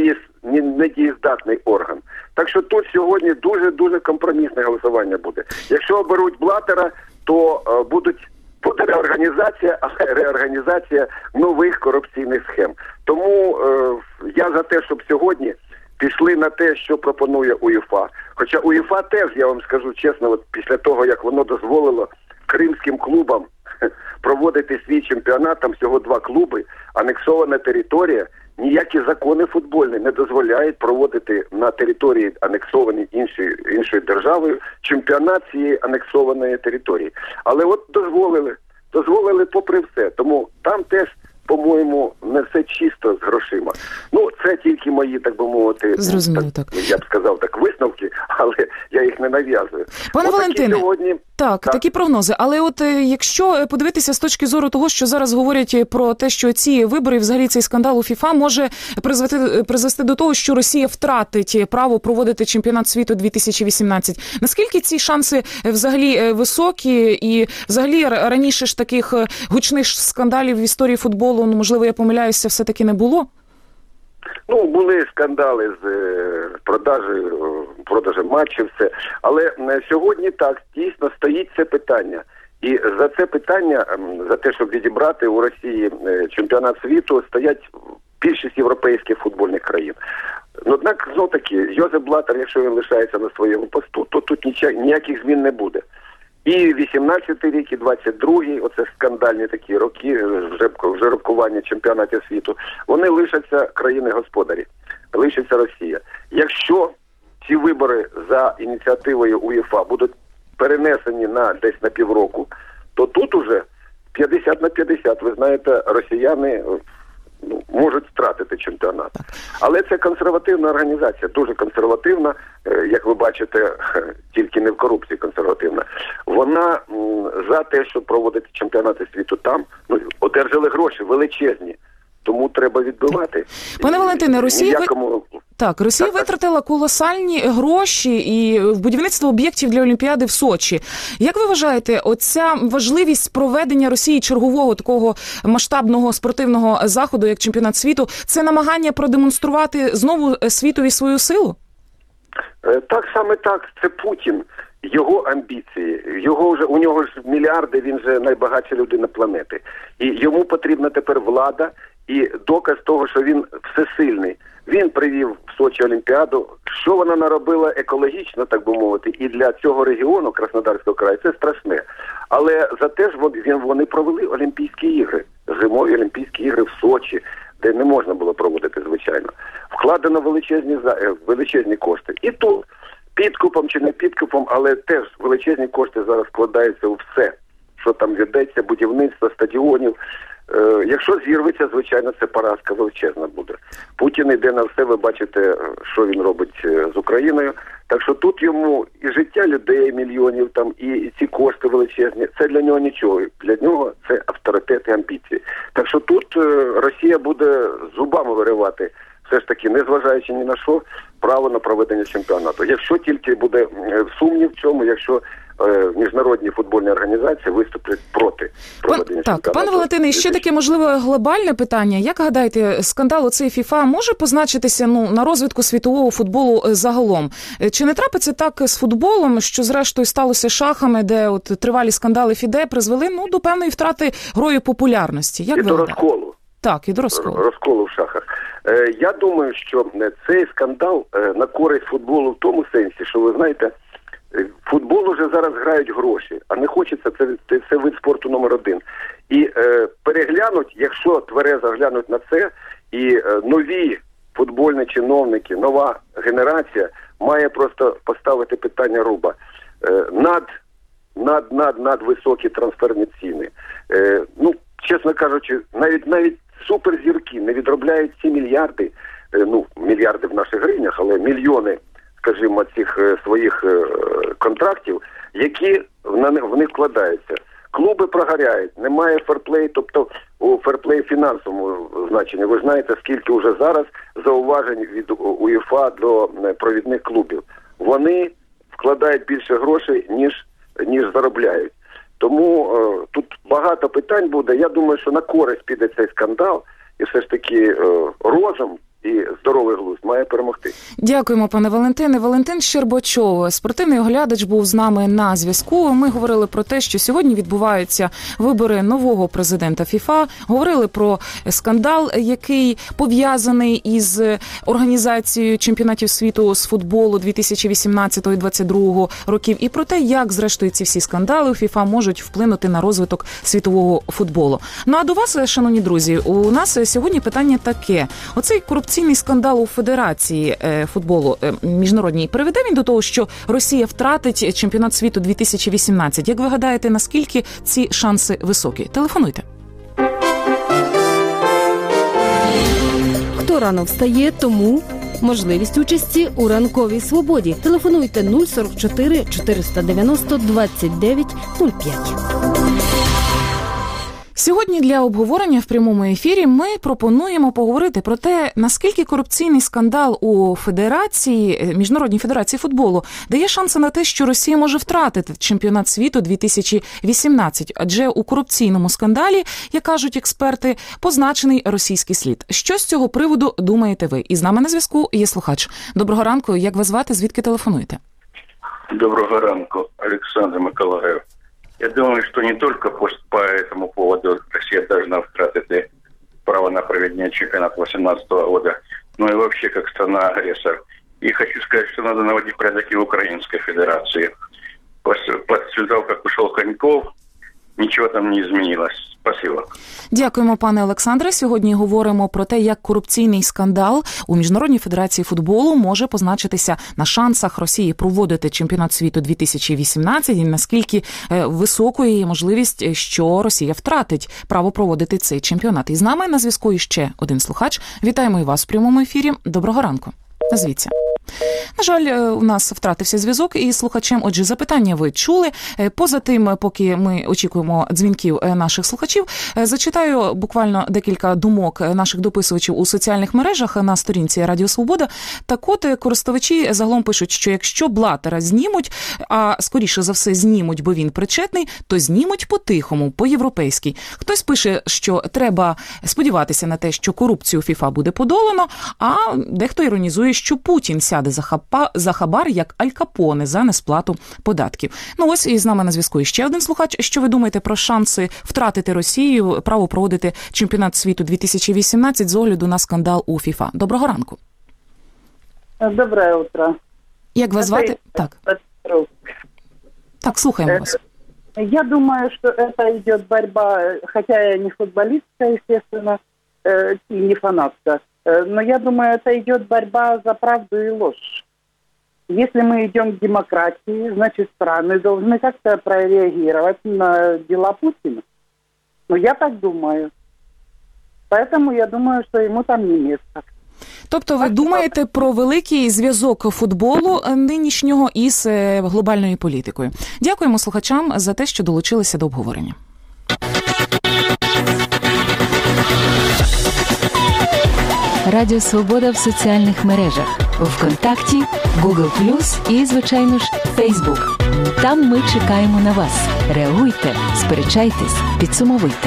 недієздатний орган. Так що тут сьогодні дуже-дуже компромісне голосування буде. Якщо оберуть Блаттера, то е, будуть буде реорганізація, але реорганізація нових корупційних схем. Тому е, я за те, щоб сьогодні пішли на те, що пропонує УЄФА. Хоча УЄФА теж, я вам скажу чесно, от після того, як воно дозволило кримським клубам проводити свій чемпіонат, там всього два клуби, анексована територія, ніякі закони футбольні не дозволяють проводити на території, анексованій іншою, іншою державою, чемпіонат цієї анексованої території. Але от дозволили, дозволили попри все. Тому там теж, по-моєму, не все чисто з грошима. Ну, це тільки мої, так би мовити, Зрозуміло, так, так. Я б сказав так, висновки, але я їх не нав'язую. Пане От Валентине, сьогодні... так, так, такі прогнози. Але от якщо подивитися з точки зору того, що зараз говорять про те, що ці вибори, взагалі цей скандал у ФІФА може призвести, призвести до того, що Росія втратить право проводити чемпіонат світу дві тисячі вісімнадцять. Наскільки ці шанси взагалі високі? І взагалі раніше ж таких гучних скандалів в історії футболу, ну, можливо, я помиляюся, все-таки не було? Ну, були скандали з е, продажею, продажем матчів, все. Але е, сьогодні так, дійсно, стоїть це питання. І за це питання, е, за те, щоб відібрати у Росії е, чемпіонат світу, стоять більшість європейських футбольних країн. Ну, однак, знов таки, Йозеф Блаттер, якщо він лишається на своєму посту, то тут ніяк, ніяких змін не буде. І вісімнадцятий рік, і двадцять другий, оце скандальні такі роки, жеребкування чемпіонатів світу, вони лишаться країни-господарі, лишиться Росія. Якщо ці вибори за ініціативою УЄФА будуть перенесені на десь на півроку, то тут уже п'ятдесят на п'ятдесят, ви знаєте, росіяни ну, можуть втратити чемпіонат. Але це консервативна організація, дуже консервативна, як ви бачите, тільки не в корупції консервативна. Вона м, за те, щоб проводити чемпіонати світу там, ну, одержали гроші величезні, тому треба відбивати. Пане Валентине, Росія... Ніякому... Так, Росія так, витратила колосальні гроші і в будівництво об'єктів для Олімпіади в Сочі. Як ви вважаєте, оця важливість проведення Росії чергового такого масштабного спортивного заходу, як чемпіонат світу, це намагання продемонструвати знову світові свою силу? Так, саме так. Це Путін. Його амбіції, його вже, у нього ж мільярди, він же найбагатша людина планети. І йому потрібна тепер влада і доказ того, що він всесильний. Він привів в Сочі Олімпіаду. Що вона наробила екологічно, так би мовити, і для цього регіону Краснодарського краю, це страшне. Але зате ж вони провели Олімпійські ігри, зимові Олімпійські ігри в Сочі, де не можна було проводити, звичайно. Вкладено величезні, величезні кошти. І тут підкупом чи не підкупом, але теж величезні кошти зараз вкладаються у все, що там ведеться, будівництво, стадіонів. Е, якщо зірветься, звичайно, це поразка величезна буде. Путін йде на все, ви бачите, що він робить з Україною. Так що тут йому і життя людей, мільйонів, там, і, і ці кошти величезні, це для нього нічого. Для нього це авторитет і амбіції. Так що тут е, Росія буде зубами виривати, все ж таки, незважаючи ні на що, право на проведення чемпіонату. Якщо тільки буде сумнів в цьому, якщо е, міжнародні футбольні організації виступлять проти проведення Пан, чемпіонату. Так, пане Валентине, ще таке, можливо, глобальне питання. Як гадаєте, скандал оцей ФІФА може позначитися ну, на розвитку світового футболу загалом? Чи не трапиться так з футболом, що зрештою сталося шахами, де от тривалі скандали ФІДЕ призвели ну, до певної втрати грою популярності? Як і ви до гадаєте? розколу. Так, і до розколу. Розколу в шахах. Е, я думаю, що цей скандал е, на користь футболу в тому сенсі, що ви знаєте, футбол уже зараз грають гроші, а не хочеться, це, це, це вид спорту номер один. І е, переглянуть, якщо тверезо глянуть на це, і е, нові футбольні чиновники, нова генерація має просто поставити питання руба. Е, над, над, над, над високі трансферні ціни. Е, ну, чесно кажучи, навіть, навіть суперзірки не відробляють ці мільярди, е, ну, мільярди в наших гривнях, але мільйони, скажімо, цих е, своїх е, контрактів, які в, в них вкладаються. Клуби прогоряють, немає ферплей, тобто у ферплей фінансовому значенні. Ви знаєте, скільки вже зараз зауважень від УЄФА до провідних клубів. Вони вкладають більше грошей, ніж, ніж заробляють. Тому е, тут багато питань буде. Я думаю, що на користь піде цей скандал, і все ж таки е, розум і здоровий глузд має перемогти. Дякуємо, пане Валентине. Валентин Щербачов, спортивний оглядач, був з нами на зв'язку. Ми говорили про те, що сьогодні відбуваються вибори нового президента ФІФА. Говорили про скандал, який пов'язаний із організацією чемпіонатів світу з футболу дві тисячі вісімнадцятого - двадцять другого років, і про те, як, зрештою, ці всі скандали у ФІФА можуть вплинути на розвиток світового футболу. Ну, а до вас, шановні друзі, у нас сьогодні питання таке. Оцей корупційний скандал у Федерації футболу міжнародній, приведе він до того, що Росія втратить чемпіонат світу дві тисячі вісімнадцять? Як ви гадаєте, наскільки ці шанси високі? Телефонуйте. Хто рано встає, тому можливість участі у ранковій свободі. Телефонуйте нуль сорок чотири чотириста дев'яносто двадцять дев'ять нуль п'ять. Сьогодні для обговорення в прямому ефірі ми пропонуємо поговорити про те, наскільки корупційний скандал у Федерації, Міжнародній Федерації футболу дає шанси на те, що Росія може втратити чемпіонат світу дві тисячі вісімнадцять. Адже у корупційному скандалі, як кажуть експерти, позначений російський слід. Що з цього приводу думаєте ви? І з нами на зв'язку є слухач. Доброго ранку. Як вас звати? Звідки телефонуєте? Доброго ранку. Олександр Миколаїв. Я думаю, что не только по, по этому поводу Россия должна втратить право на проведение чемпионата две тысячи восемнадцатого года, но и вообще как страна-агрессор. И хочу сказать, что надо наводить порядок и в Украинской Федерации. После, после того, как ушел Коньков, нічого там не змінилось. Спасибо. Дякуємо, пане Олександре. Сьогодні говоримо про те, як корупційний скандал у Міжнародній Федерації футболу може позначитися на шансах Росії проводити чемпіонат світу дві тисячі вісімнадцять і наскільки високою є можливість, що Росія втратить право проводити цей чемпіонат. І з нами на зв'язку іще один слухач. Вітаємо і вас в прямому ефірі. Доброго ранку. Назвіться. На жаль, у нас втратився зв'язок із слухачем. Отже, запитання ви чули. Поза тим, поки ми очікуємо дзвінків наших слухачів, зачитаю буквально декілька думок наших дописувачів у соціальних мережах на сторінці Радіо Свобода. Так от, користувачі загалом пишуть, що якщо Блатера знімуть, а скоріше за все знімуть, бо він причетний, то знімуть по-тихому, по-європейськи. Хтось пише, що треба сподіватися на те, що корупцію у ФІФА буде подолано, а дехто іронізує, що Путін сяде за, хапа, за хабар, як Аль Капоне, за несплату податків. Ну ось і з нами на зв'язку ще один слухач. Що ви думаєте про шанси втратити Росію право проводити чемпіонат світу дві тисячі вісімнадцять з огляду на скандал у ФІФА? Доброго ранку. Доброе утро. Як вас звати? Так. Так, слухаємо вас. Я думаю, что это идет борьба, хотя я не футболистка, естественно, и не фанатка, но я думаю, это идет борьба за правду и ложь. Если мы идем к демократии, значит, страны должны как-то прореагировать на дела Путина. Ну, я так думаю. Поэтому я думаю, что ему там не место. Тобто ви думаєте про великий зв'язок футболу нинішнього із глобальною політикою. Дякуємо слухачам за те, що долучилися до обговорення. Радіо Свобода в соціальних мережах. ВКонтакті, Google плюс і, звичайно ж, Фейсбук. Там ми чекаємо на вас. Реагуйте, сперечайтесь, підсумовуйте.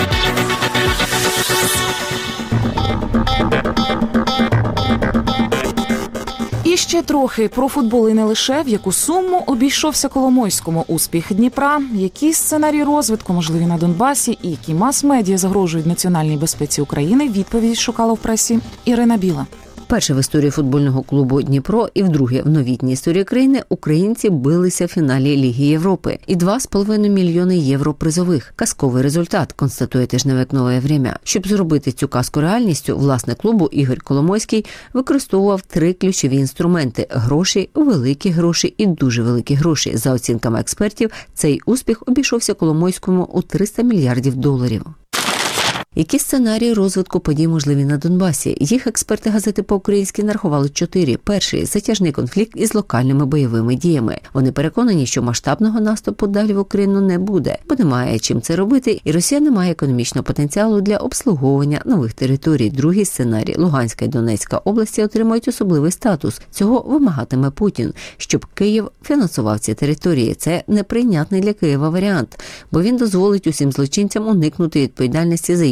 І ще трохи про футбол і не лише, в яку суму обійшовся Коломойському успіх Дніпра, які сценарії розвитку можливі на Донбасі і які мас-медіа загрожують національній безпеці України, відповідь шукала в пресі Ірина Біла. Вперше в історії футбольного клубу «Дніпро» і вдруге в новітній історії країни українці билися в фіналі Ліги Європи. І два з половиною мільйони євро призових. Казковий результат, констатує тижневик «Нове время». Щоб зробити цю казку реальністю, власник клубу Ігор Коломойський використовував три ключові інструменти – гроші, великі гроші і дуже великі гроші. За оцінками експертів, цей успіх обійшовся Коломойському у триста мільярдів доларів. Які сценарії розвитку подій можливі на Донбасі? Їх експерти газети по-українськи нарахували чотири. Перший – затяжний конфлікт із локальними бойовими діями. Вони переконані, що масштабного наступу далі в Україну не буде, бо немає чим це робити, і Росія не має економічного потенціалу для обслуговування нових територій. Другий сценарій – Луганська і Донецька області отримають особливий статус. Цього вимагатиме Путін, щоб Київ фінансував ці території. Це неприйнятний для Києва варіант, бо він дозволить усім злочинцям уникнути відповідальності за їхні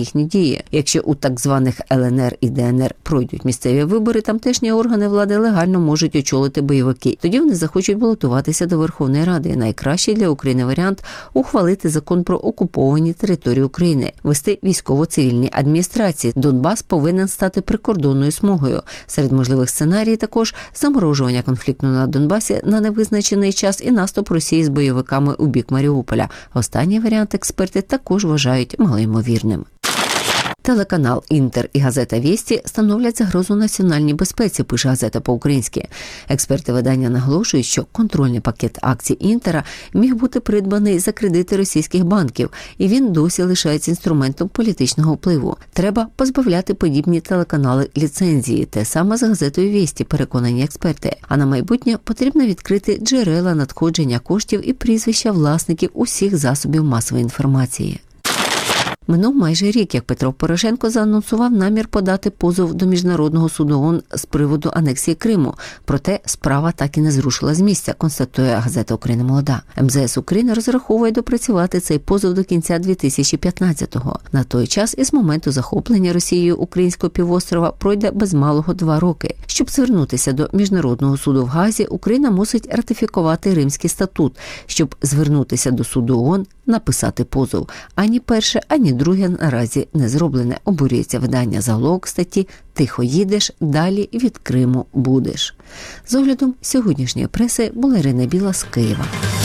їхні дії. Якщо у так званих ел ен ер і де ен ер пройдуть місцеві вибори, тамтешні органи влади легально можуть очолити бойовики. Тоді вони захочуть балотуватися до Верховної Ради. Найкращий для України варіант – ухвалити закон про окуповані території України, вести військово-цивільні адміністрації. Донбас повинен стати прикордонною смугою. Серед можливих сценаріїв також заморожування конфлікту на Донбасі на невизначений час і наступ Росії з бойовиками у бік Маріуполя. Останній варіант експерти також вважають малоймовірним. Телеканал «Інтер» і газета «Вєсті» становлять загрозу національній безпеці, пише газета по-українськи. Експерти видання наголошують, що контрольний пакет акцій «Інтера» міг бути придбаний за кредити російських банків, і він досі лишається інструментом політичного впливу. Треба позбавляти подібні телеканали ліцензії. Те саме з газетою «Вєсті», переконані експерти. А на майбутнє потрібно відкрити джерела надходження коштів і прізвища власників усіх засобів масової інформації. Минув майже рік, як Петро Порошенко заанонсував намір подати позов до Міжнародного суду ООН з приводу анексії Криму. Проте справа так і не зрушила з місця, констатує газета «Україна молода». ем зе ес України розраховує допрацювати цей позов до кінця дві тисячі п'ятнадцятого. На той час із моменту захоплення Росією українського півострова пройде без малого два роки. Щоб звернутися до Міжнародного суду в Гаазі, Україна мусить ратифікувати Римський статут. Щоб звернутися до суду ООН, написати позов. Ані перше, ані друге наразі не зроблене. Обурюється видання заголовок статті «Тихо їдеш, далі від Криму будеш». З оглядом сьогоднішньої преси була Ірина Біла з Києва.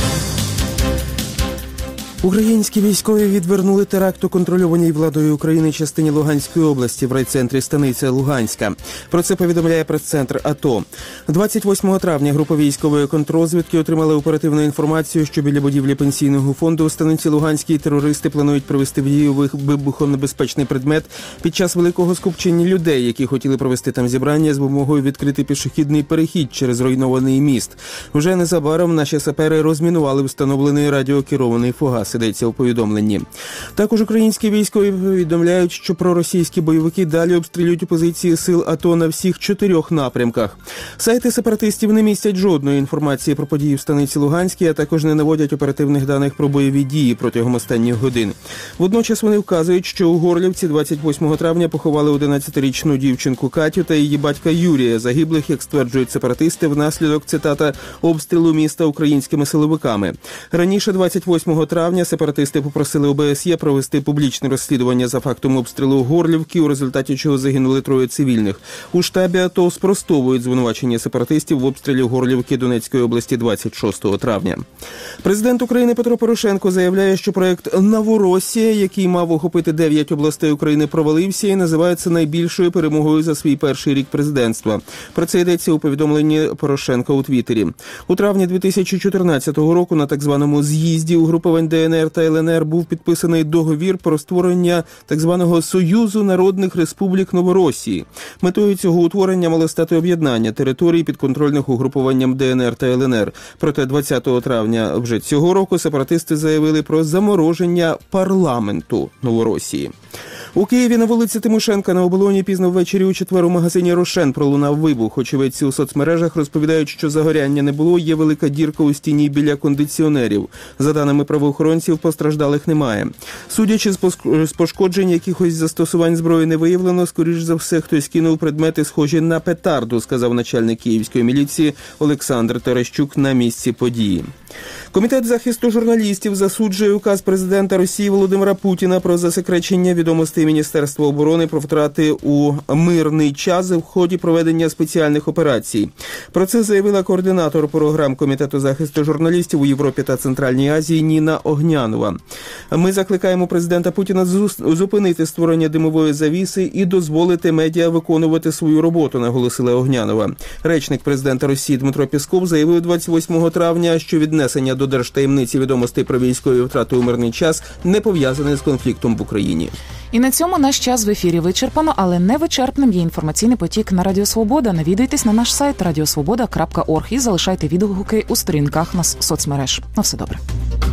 Українські військові відвернули теракт у контрольованій владою України частині Луганської області в райцентрі станиці Луганська. Про це повідомляє прес-центр АТО. двадцять восьмого травня група військової контррозвідки отримала оперативну інформацію, що біля будівлі пенсійного фонду у станиці Луганській терористи планують привести в дію вибухонебезпечний предмет під час великого скупчення людей, які хотіли провести там зібрання з вимогою відкрити пішохідний перехід через зруйнований міст. Вже незабаром наші сапери розмінували встановлений радіокерований фугас. Йдеться у повідомленні. Також українські військові повідомляють, що проросійські бойовики далі обстрілюють позиції сил АТО на всіх чотирьох напрямках. Сайти сепаратистів не містять жодної інформації про події в станиці Луганській, а також не наводять оперативних даних про бойові дії протягом останніх годин. Водночас вони вказують, що у Горлівці двадцять восьмого травня поховали одинадцятирічну дівчинку Катю та її батька Юрія, загиблих, як стверджують сепаратисти, внаслідок, цитата, обстрілу міста українськими силовиками. Раніше двадцять восьмого травня сепаратисти попросили о бе ес є провести публічне розслідування за фактом обстрілу Горлівки, у результаті чого загинули троє цивільних. У штабі АТО спростовують звинувачення сепаратистів в обстрілі Горлівки Донецької області двадцять шостого травня. Президент України Петро Порошенко заявляє, що проект «Новоросія», який мав охопити дев'ять областей України, провалився і називається найбільшою перемогою за свій перший рік президентства. Про це йдеться у повідомленні Порошенка у Твіттері. У травні дві тисячі чотирнадцятого року на так званому з'їзді угрупувань де ен ер та ел ен ер був підписаний договір про створення так званого Союзу народних республік Новоросії. Метою цього утворення мало стати об'єднання територій, підконтрольних угрупуванням де ен ер та ел ен ер. Проте двадцятого травня вже цього року сепаратисти заявили про замороження парламенту Новоросії. У Києві на вулиці Тимошенка на Оболоні пізно ввечері у четвер у магазині «Рошен» пролунав вибух. Очевидці у соцмережах розповідають, що загоряння не було, є велика дірка у стіні біля кондиціонерів. За даними правоохоронців, постраждалих немає. Судячи з пошкоджень, якихось застосувань зброї не виявлено, скоріш за все, хтось кинув предмети, схожі на петарду, сказав начальник київської міліції Олександр Терещук на місці події. Комітет захисту журналістів засуджує указ президента Росії Володимира Путіна про засекречення відомостей Міністерства оборони про втрати у мирний час в ході проведення спеціальних операцій. Про це заявила координатор програм Комітету захисту журналістів у Європі та Центральній Азії Ніна Огнянова. Ми закликаємо президента Путіна зупинити створення димової завіси і дозволити медіа виконувати свою роботу, наголосила Огнянова. Речник президента Росії Дмитро Пєсков заявив двадцять восьмого травня, що віднесення до держтаємниці відомостей про військові втрати у мирний час не пов'язане з конфліктом в Україні. І на цьому наш час в ефірі вичерпано, але не вичерпним є інформаційний потік на Радіо Свобода. Навідуйтесь на наш сайт радіосвобода крапка орг і залишайте відгуки у сторінках нас соцмереж. На все добре.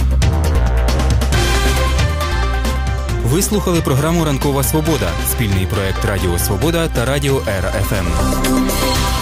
Ви слухали програму «Ранкова Свобода» – спільний проект Радіо Свобода та Радіо Ера еф ем.